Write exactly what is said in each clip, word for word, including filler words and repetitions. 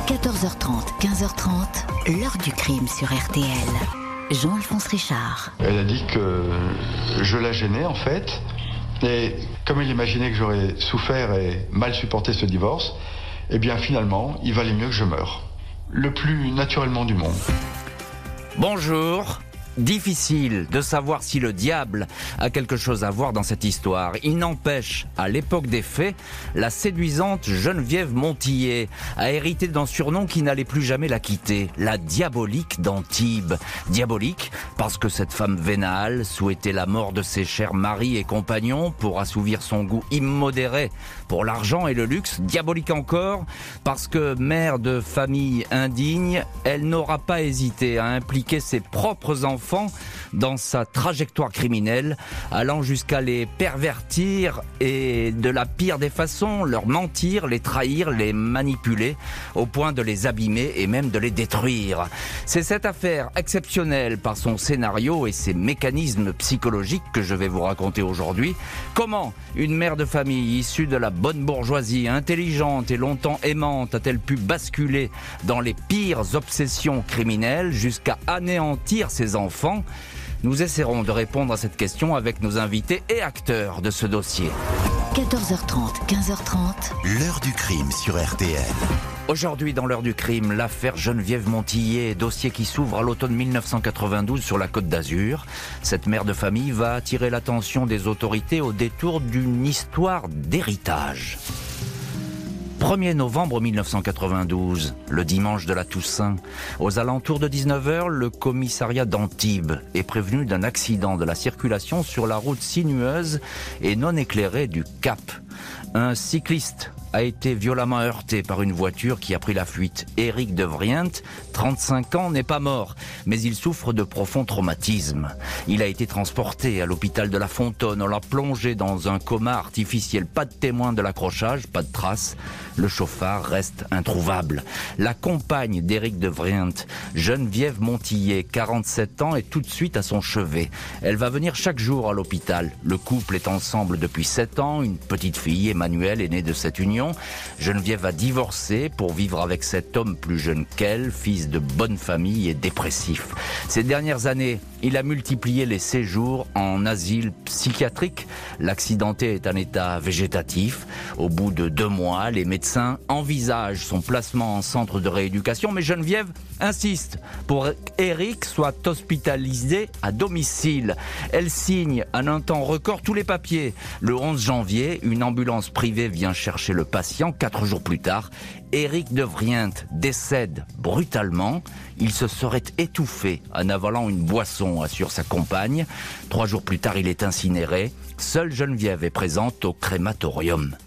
quatorze heures trente, quinze heures trente, l'heure du crime sur R T L. Jean-Alphonse Richard. Elle a dit que je la gênais en fait. Et comme elle imaginait que j'aurais souffert et mal supporté ce divorce, eh bien finalement, il valait mieux que je meure. Le plus naturellement du monde. Bonjour. Difficile de savoir si le diable a quelque chose à voir dans cette histoire. Il n'empêche, à l'époque des faits, la séduisante Geneviève Montillet a hérité d'un surnom qui n'allait plus jamais la quitter, la diabolique d'Antibes. Diabolique parce que cette femme vénale souhaitait la mort de ses chers maris et compagnons pour assouvir son goût immodéré pour l'argent et le luxe. Diabolique encore parce que mère de famille indigne, elle n'aura pas hésité à impliquer ses propres enfants dans sa trajectoire criminelle, allant jusqu'à les pervertir et de la pire des façons, leur mentir, les trahir, les manipuler, au point de les abîmer et même de les détruire. C'est cette affaire exceptionnelle par son scénario et ses mécanismes psychologiques que je vais vous raconter aujourd'hui. Comment une mère de famille issue de la bonne bourgeoisie, intelligente et longtemps aimante, a-t-elle pu basculer dans les pires obsessions criminelles jusqu'à anéantir ses enfants? Nous essaierons de répondre à cette question avec nos invités et acteurs de ce dossier. quatorze heures trente, quinze heures trente. L'heure du crime sur R T L. Aujourd'hui, dans l'heure du crime, l'affaire Geneviève Montillet, dossier qui s'ouvre à l'automne mille neuf cent quatre-vingt-douze sur la Côte d'Azur. Cette mère de famille va attirer l'attention des autorités au détour d'une histoire d'héritage. premier novembre mille neuf cent quatre-vingt-douze, le dimanche de la Toussaint. Aux alentours de dix-neuf heures, le commissariat d'Antibes est prévenu d'un accident de la circulation sur la route sinueuse et non éclairée du Cap. Un cycliste a été violemment heurté par une voiture qui a pris la fuite. Éric de Vrient, trente-cinq ans, n'est pas mort, mais il souffre de profonds traumatismes. Il a été transporté à l'hôpital de la Fontaine. On l'a plongé dans un coma artificiel. Pas de témoin de l'accrochage, pas de traces. Le chauffard reste introuvable. La compagne d'Éric de Vrient, Geneviève Montillet, quarante-sept ans, est tout de suite à son chevet. Elle va venir chaque jour à l'hôpital. Le couple est ensemble depuis sept ans. Une petite fille, Emmanuelle, est née de cette union. Geneviève a divorcé pour vivre avec cet homme plus jeune qu'elle, fils de bonne famille et dépressif. Ces dernières années, il a multiplié les séjours en asile psychiatrique. L'accidenté est en état végétatif. Au bout de deux mois, les médecins envisagent son placement en centre de rééducation, mais Geneviève insiste pour qu'Éric soit hospitalisé à domicile. Elle signe en un temps record tous les papiers. Le onze janvier, une ambulance privée vient chercher le patient. Quatre jours plus tard, Éric de Vrient décède brutalement. Il se serait étouffé en avalant une boisson, assure sa compagne. Trois jours plus tard, il est incinéré. Seule Geneviève est présente au crématorium.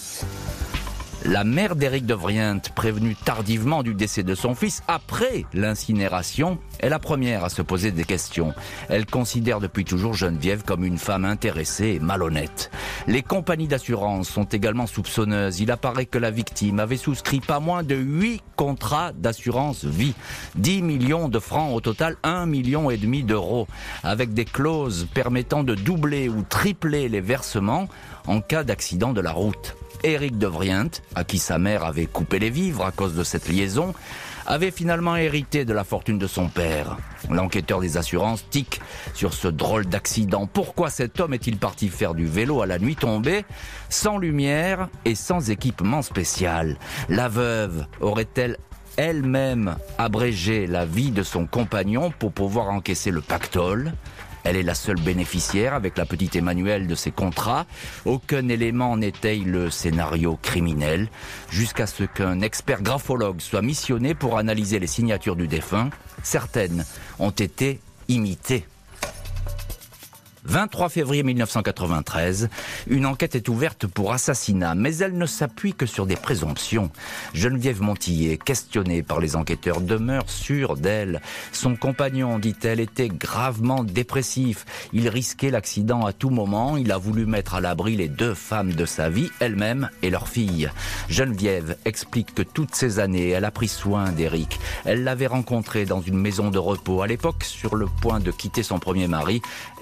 La mère d'Éric de Vrient, prévenue tardivement du décès de son fils après l'incinération, est la première à se poser des questions. Elle considère depuis toujours Geneviève comme une femme intéressée et malhonnête. Les compagnies d'assurance sont également soupçonneuses. Il apparaît que la victime avait souscrit pas moins de huit contrats d'assurance vie. dix millions de francs au total, un million et demi d'euros, avec des clauses permettant de doubler ou tripler les versements en cas d'accident de la route. Éric de Vrient, à qui sa mère avait coupé les vivres à cause de cette liaison, avait finalement hérité de la fortune de son père. L'enquêteur des assurances tique sur ce drôle d'accident. Pourquoi cet homme est-il parti faire du vélo à la nuit tombée, sans lumière et sans équipement spécial? La veuve aurait-elle elle-même abrégé la vie de son compagnon pour pouvoir encaisser le pactole? Elle est la seule bénéficiaire, avec la petite Emmanuelle, de ces contrats. Aucun élément n'étaye le scénario criminel, jusqu'à ce qu'un expert graphologue soit missionné pour analyser les signatures du défunt. Certaines ont été imitées. vingt-trois février mille neuf cent quatre-vingt-treize, une enquête est ouverte pour assassinat, mais elle ne s'appuie que sur des présomptions. Geneviève Montillet, questionnée par les enquêteurs, demeure sûre d'elle. Son compagnon, dit-elle, était gravement dépressif. Il risquait l'accident à tout moment. Il a voulu mettre à l'abri les deux femmes de sa vie, elle-même et leur fille. Geneviève explique que toutes ces années, elle a pris soin d'Éric. Elle l'avait rencontré dans une maison de repos. À l'époque, sur le point de quitter son premier mari, elle louait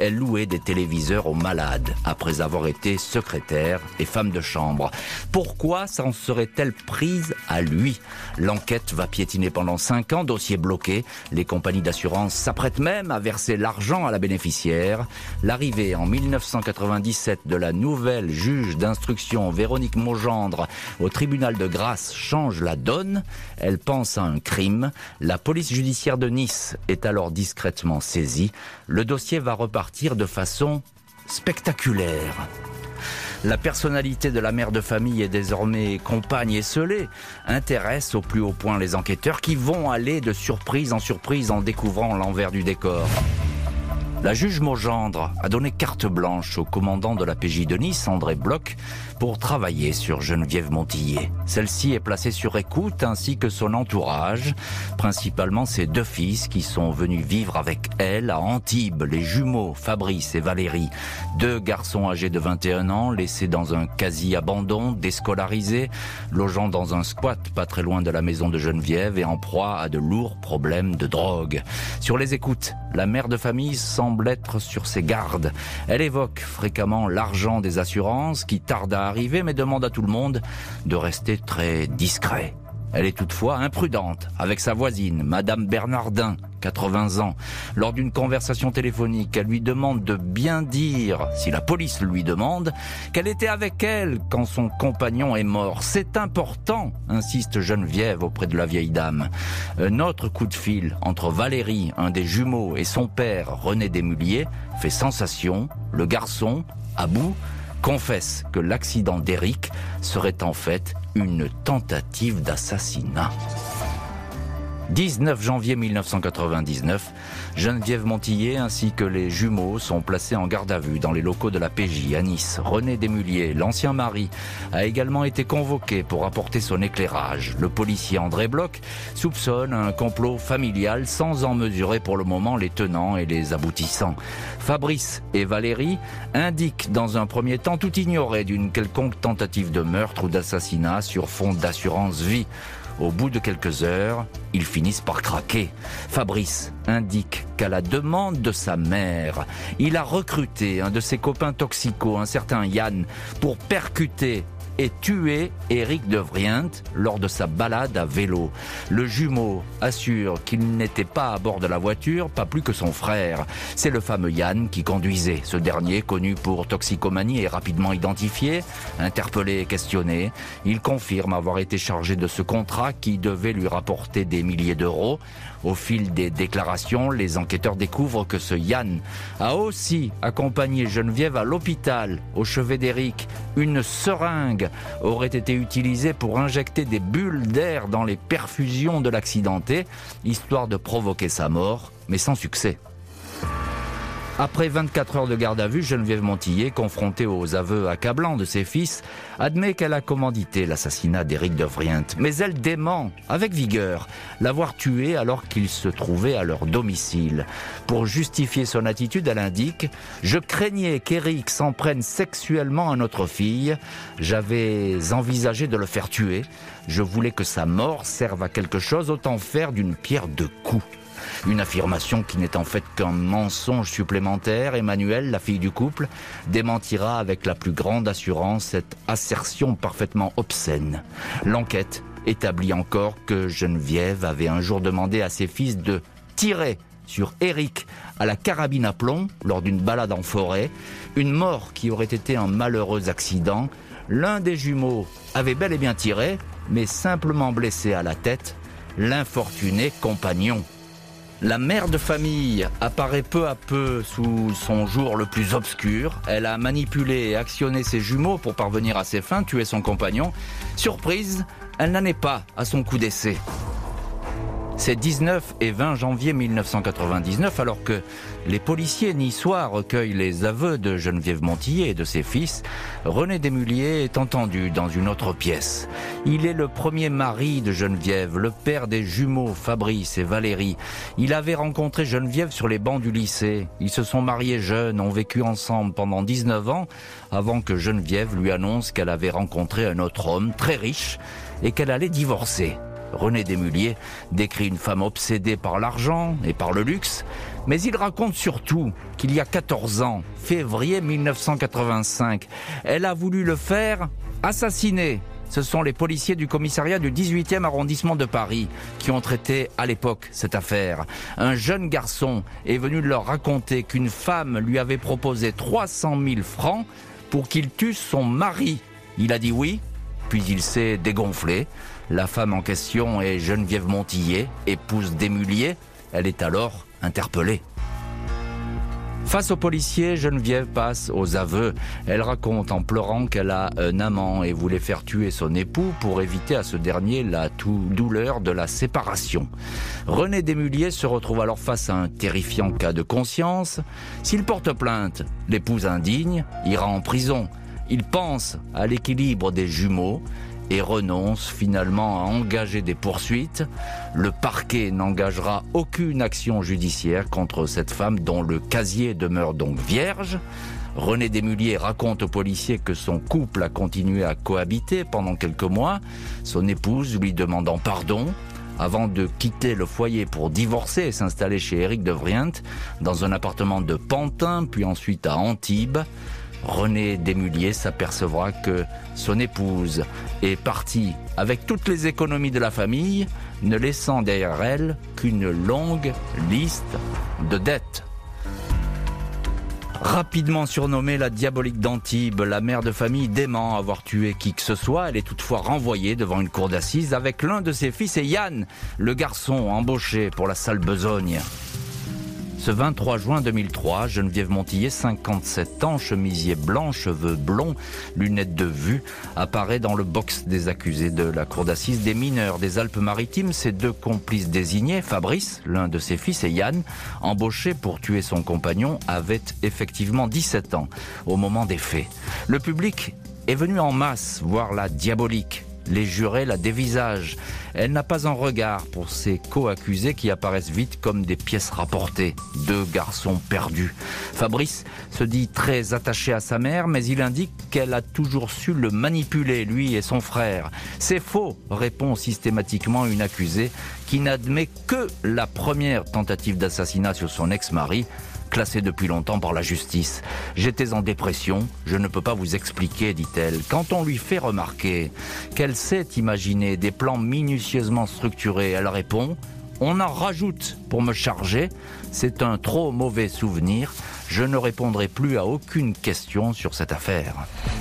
des téléviseurs aux malades, après avoir été secrétaire et femme de chambre. Pourquoi s'en serait-elle prise à lui? L'enquête va piétiner pendant cinq ans, dossier bloqué. Les compagnies d'assurance s'apprêtent même à verser l'argent à la bénéficiaire. L'arrivée en mille neuf cent quatre-vingt-dix-sept de la nouvelle juge d'instruction Véronique Maugendre au tribunal de Grasse change la donne. Elle pense à un crime. La police judiciaire de Nice est alors discrètement saisie. Le dossier va repartir de façon spectaculaire. La personnalité de la mère de famille est désormais compagne esseulée, intéresse au plus haut point les enquêteurs qui vont aller de surprise en surprise en découvrant l'envers du décor. La juge Maugendre a donné carte blanche au commandant de la P J de Nice, André Bloch, pour travailler sur Geneviève Montillet. Celle-ci est placée sur écoute ainsi que son entourage, principalement ses deux fils qui sont venus vivre avec elle à Antibes, les jumeaux Fabrice et Valérie. Deux garçons âgés de vingt et un ans, laissés dans un quasi-abandon, déscolarisés, logeant dans un squat pas très loin de la maison de Geneviève et en proie à de lourds problèmes de drogue. Sur les écoutes, la mère de famille semble être sur ses gardes. Elle évoque fréquemment l'argent des assurances qui tarde à arriver mais demande à tout le monde de rester très discret. Elle est toutefois imprudente avec sa voisine, Madame Bernardin, quatre-vingts ans. Lors d'une conversation téléphonique, elle lui demande de bien dire, si la police lui demande, qu'elle était avec elle quand son compagnon est mort. C'est important, insiste Geneviève auprès de la vieille dame. Un autre coup de fil entre Valérie, un des jumeaux, et son père, René Desmulliers, fait sensation. Le garçon, à bout, confesse que l'accident d'Éric serait en fait une tentative d'assassinat. dix-neuf janvier mille neuf cent quatre-vingt-dix-neuf, Geneviève Montillet ainsi que les jumeaux sont placés en garde à vue dans les locaux de la P J à Nice. René Desmulliers, l'ancien mari, a également été convoqué pour apporter son éclairage. Le policier André Bloch soupçonne un complot familial sans en mesurer pour le moment les tenants et les aboutissants. Fabrice et Valérie indiquent dans un premier temps tout ignorer d'une quelconque tentative de meurtre ou d'assassinat sur fond d'assurance vie. Au bout de quelques heures, ils finissent par craquer. Fabrice indique qu'à la demande de sa mère, il a recruté un de ses copains toxicos, un certain Yann, pour percuter et tuer Éric de Vriend lors de sa balade à vélo. Le jumeau assure qu'il n'était pas à bord de la voiture, pas plus que son frère. C'est le fameux Yann qui conduisait. Ce dernier, connu pour toxicomanie, est rapidement identifié, interpellé et questionné. Il confirme avoir été chargé de ce contrat qui devait lui rapporter des milliers d'euros. Au fil des déclarations, les enquêteurs découvrent que ce Yann a aussi accompagné Geneviève à l'hôpital, au chevet d'Éric. Une seringue aurait été utilisée pour injecter des bulles d'air dans les perfusions de l'accidenté, histoire de provoquer sa mort, mais sans succès. Après vingt-quatre heures de garde à vue, Geneviève Montillet, confrontée aux aveux accablants de ses fils, admet qu'elle a commandité l'assassinat d'Éric de Vriend. Mais elle dément, avec vigueur, l'avoir tué alors qu'il se trouvait à leur domicile. Pour justifier son attitude, elle indique « Je craignais qu'Éric s'en prenne sexuellement à notre fille. J'avais envisagé de le faire tuer. Je voulais que sa mort serve à quelque chose, autant faire d'une pierre deux coups. » Une affirmation qui n'est en fait qu'un mensonge supplémentaire. Emmanuelle, la fille du couple, démentira avec la plus grande assurance cette assertion parfaitement obscène. L'enquête établit encore que Geneviève avait un jour demandé à ses fils de tirer sur Éric à la carabine à plomb lors d'une balade en forêt, une mort qui aurait été un malheureux accident. L'un des jumeaux avait bel et bien tiré, mais simplement blessé à la tête l'infortuné compagnon. La mère de famille apparaît peu à peu sous son jour le plus obscur. Elle a manipulé et actionné ses jumeaux pour parvenir à ses fins, tuer son compagnon. Surprise, elle n'en est pas à son coup d'essai. C'est dix-neuf et vingt janvier mille neuf cent quatre-vingt-dix-neuf, alors que les policiers niçois recueillent les aveux de Geneviève Montillet et de ses fils. René Desmulliers est entendu dans une autre pièce. Il est le premier mari de Geneviève, le père des jumeaux Fabrice et Valérie. Il avait rencontré Geneviève sur les bancs du lycée. Ils se sont mariés jeunes, ont vécu ensemble pendant dix-neuf ans, avant que Geneviève lui annonce qu'elle avait rencontré un autre homme très riche et qu'elle allait divorcer. René Desmulliers décrit une femme obsédée par l'argent et par le luxe. Mais il raconte surtout qu'il y a quatorze ans, février mille neuf cent quatre-vingt-cinq, elle a voulu le faire assassiner. Ce sont les policiers du commissariat du dix-huitième arrondissement de Paris qui ont traité à l'époque cette affaire. Un jeune garçon est venu leur raconter qu'une femme lui avait proposé trois cent mille francs pour qu'il tue son mari. Il a dit oui, puis il s'est dégonflé. La femme en question est Geneviève Montillet, épouse d'Émulier. Elle est alors interpellée. Face aux policiers, Geneviève passe aux aveux. Elle raconte en pleurant qu'elle a un amant et voulait faire tuer son époux pour éviter à ce dernier la douleur de la séparation. René Desmuliers se retrouve alors face à un terrifiant cas de conscience. S'il porte plainte, l'épouse indigne ira en prison. Il pense à l'équilibre des jumeaux et renonce finalement à engager des poursuites. Le parquet n'engagera aucune action judiciaire contre cette femme dont le casier demeure donc vierge. René Desmuliers raconte aux policiers que son couple a continué à cohabiter pendant quelques mois, son épouse lui demandant pardon, avant de quitter le foyer pour divorcer et s'installer chez Éric de Vriente, dans un appartement de Pantin, puis ensuite à Antibes. René Desmuliers s'apercevra que son épouse est partie avec toutes les économies de la famille, ne laissant derrière elle qu'une longue liste de dettes. Rapidement surnommée la diabolique d'Antibes, la mère de famille dément avoir tué qui que ce soit. Elle est toutefois renvoyée devant une cour d'assises avec l'un de ses fils et Yann, le garçon embauché pour la sale besogne. Ce vingt-trois juin deux mille trois, Geneviève Montillet, cinquante-sept ans, chemisier blanc, cheveux blonds, lunettes de vue, apparaît dans le box des accusés de la cour d'assises des mineurs des Alpes-Maritimes. Ses deux complices désignés, Fabrice, l'un de ses fils, et Yann, embauché pour tuer son compagnon, avaient effectivement dix-sept ans au moment des faits. Le public est venu en masse voir la diabolique. Les jurés la dévisagent. Elle n'a pas un regard pour ses co-accusés qui apparaissent vite comme des pièces rapportées. Deux garçons perdus. Fabrice se dit très attaché à sa mère, mais il indique qu'elle a toujours su le manipuler, lui et son frère. C'est faux, répond systématiquement une accusée qui n'admet que la première tentative d'assassinat sur son ex-mari, classée depuis longtemps par la justice. « J'étais en dépression, je ne peux pas vous expliquer », dit-elle. Quand on lui fait remarquer qu'elle sait imaginer des plans minutieusement structurés, elle répond « On en rajoute pour me charger, c'est un trop mauvais souvenir, je ne répondrai plus à aucune question sur cette affaire ».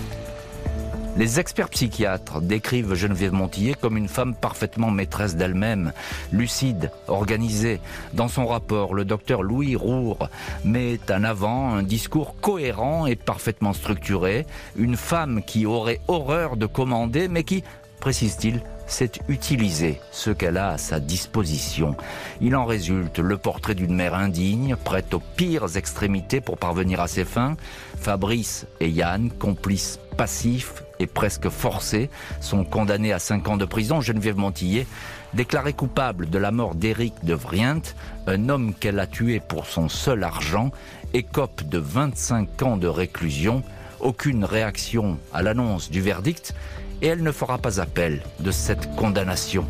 Les experts psychiatres décrivent Geneviève Montillet comme une femme parfaitement maîtresse d'elle-même, lucide, organisée. Dans son rapport, le docteur Louis Roure met en avant un discours cohérent et parfaitement structuré. Une femme qui aurait horreur de commander, mais qui, précise-t-il, sait utiliser ce qu'elle a à sa disposition. Il en résulte le portrait d'une mère indigne, prête aux pires extrémités pour parvenir à ses fins. Fabrice et Yann, complices passifs et presque forcés, sont condamnés à cinq ans de prison. Geneviève Montillet, déclarée coupable de la mort d'Éric de Vriente, un homme qu'elle a tué pour son seul argent, écope de vingt-cinq ans de réclusion. Aucune réaction à l'annonce du verdict, et elle ne fera pas appel de cette condamnation.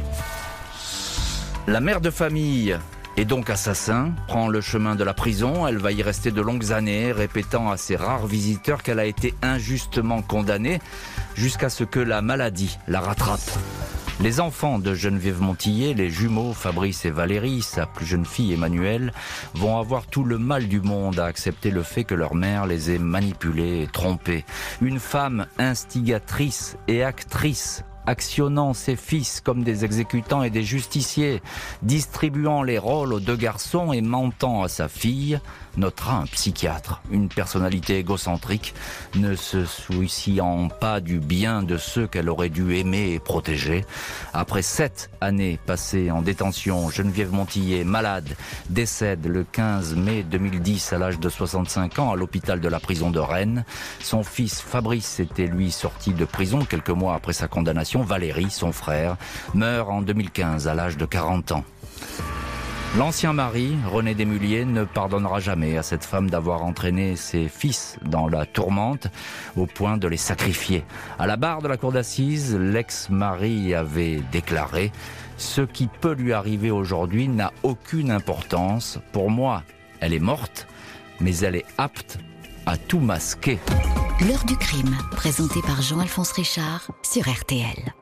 La mère de famille est donc assassin, prend le chemin de la prison. Elle va y rester de longues années, répétant à ses rares visiteurs qu'elle a été injustement condamnée, jusqu'à ce que la maladie la rattrape. Les enfants de Geneviève Montillet, les jumeaux Fabrice et Valérie, sa plus jeune fille Emmanuelle, vont avoir tout le mal du monde à accepter le fait que leur mère les ait manipulés et trompés. Une femme instigatrice et actrice, actionnant ses fils comme des exécutants et des justiciers, distribuant les rôles aux deux garçons et mentant à sa fille, notera un psychiatre, une personnalité égocentrique, ne se souciant pas du bien de ceux qu'elle aurait dû aimer et protéger. Après sept années passées en détention, Geneviève Montillet, malade, décède le quinze mai deux mille dix à l'âge de soixante-cinq ans à l'hôpital de la prison de Rennes. Son fils Fabrice était lui sorti de prison quelques mois après sa condamnation. Valérie, son frère, meurt en deux mille quinze à l'âge de quarante ans. L'ancien mari, René Desmuliers, ne pardonnera jamais à cette femme d'avoir entraîné ses fils dans la tourmente au point de les sacrifier. À la barre de la cour d'assises, l'ex-mari avait déclaré « Ce qui peut lui arriver aujourd'hui n'a aucune importance. Pour moi, Elle est morte, mais elle est apte à tout masquer. L'heure du crime, présenté par Jean-Alphonse Richard sur R T L.